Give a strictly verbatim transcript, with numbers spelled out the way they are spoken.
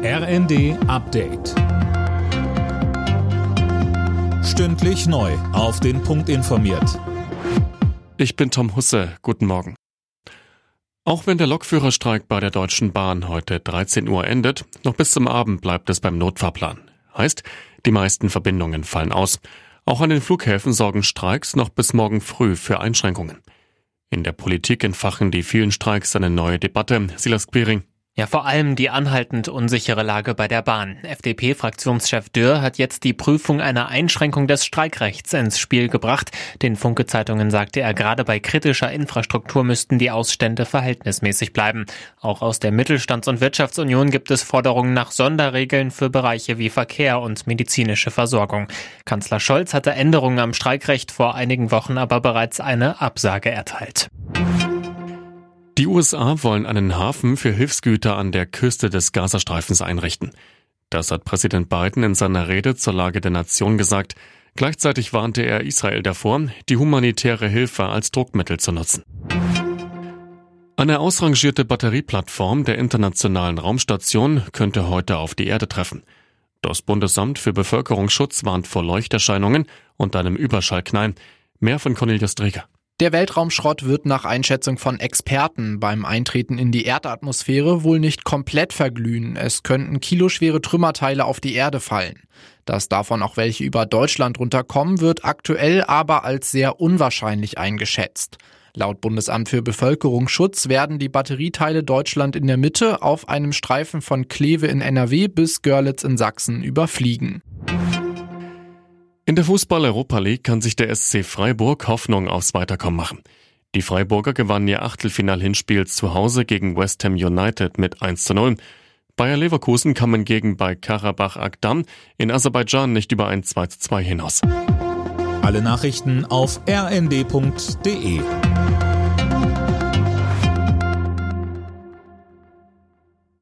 R N D Update. Stündlich neu auf den Punkt informiert. Ich bin Tom Husse. Guten Morgen. Auch wenn der Lokführerstreik bei der Deutschen Bahn heute dreizehn Uhr endet, noch bis zum Abend bleibt es beim Notfahrplan. Heißt, die meisten Verbindungen fallen aus. Auch an den Flughäfen sorgen Streiks noch bis morgen früh für Einschränkungen. In der Politik entfachen die vielen Streiks eine neue Debatte. Silas Quiring. Ja, vor allem die anhaltend unsichere Lage bei der Bahn. F D P-Fraktionschef Dürr hat jetzt die Prüfung einer Einschränkung des Streikrechts ins Spiel gebracht. Den Funke-Zeitungen sagte er, gerade bei kritischer Infrastruktur müssten die Ausstände verhältnismäßig bleiben. Auch aus der Mittelstands- und Wirtschaftsunion gibt es Forderungen nach Sonderregeln für Bereiche wie Verkehr und medizinische Versorgung. Kanzler Scholz hatte Änderungen am Streikrecht vor einigen Wochen aber bereits eine Absage erteilt. Die U S A wollen einen Hafen für Hilfsgüter an der Küste des Gazastreifens einrichten. Das hat Präsident Biden in seiner Rede zur Lage der Nation gesagt. Gleichzeitig warnte er Israel davor, die humanitäre Hilfe als Druckmittel zu nutzen. Eine ausrangierte Batterieplattform der Internationalen Raumstation könnte heute auf die Erde treffen. Das Bundesamt für Bevölkerungsschutz warnt vor Leuchterscheinungen und einem Überschallknall. Mehr von Cornelius Dreger. Der Weltraumschrott wird nach Einschätzung von Experten beim Eintreten in die Erdatmosphäre wohl nicht komplett verglühen. Es könnten kiloschwere Trümmerteile auf die Erde fallen. Dass davon auch welche über Deutschland runterkommen, wird aktuell aber als sehr unwahrscheinlich eingeschätzt. Laut Bundesamt für Bevölkerungsschutz werden die Batterieteile Deutschland in der Mitte auf einem Streifen von Kleve in N R W bis Görlitz in Sachsen überfliegen. In der Fußball-Europa League kann sich der S C Freiburg Hoffnung aufs Weiterkommen machen. Die Freiburger gewannen ihr Achtelfinal-Hinspiel zu Hause gegen West Ham United mit eins zu null. Bayer Leverkusen kam hingegen bei Karabach Agdam in Aserbaidschan nicht über ein zwei zu zwei hinaus. Alle Nachrichten auf r n d punkt d e.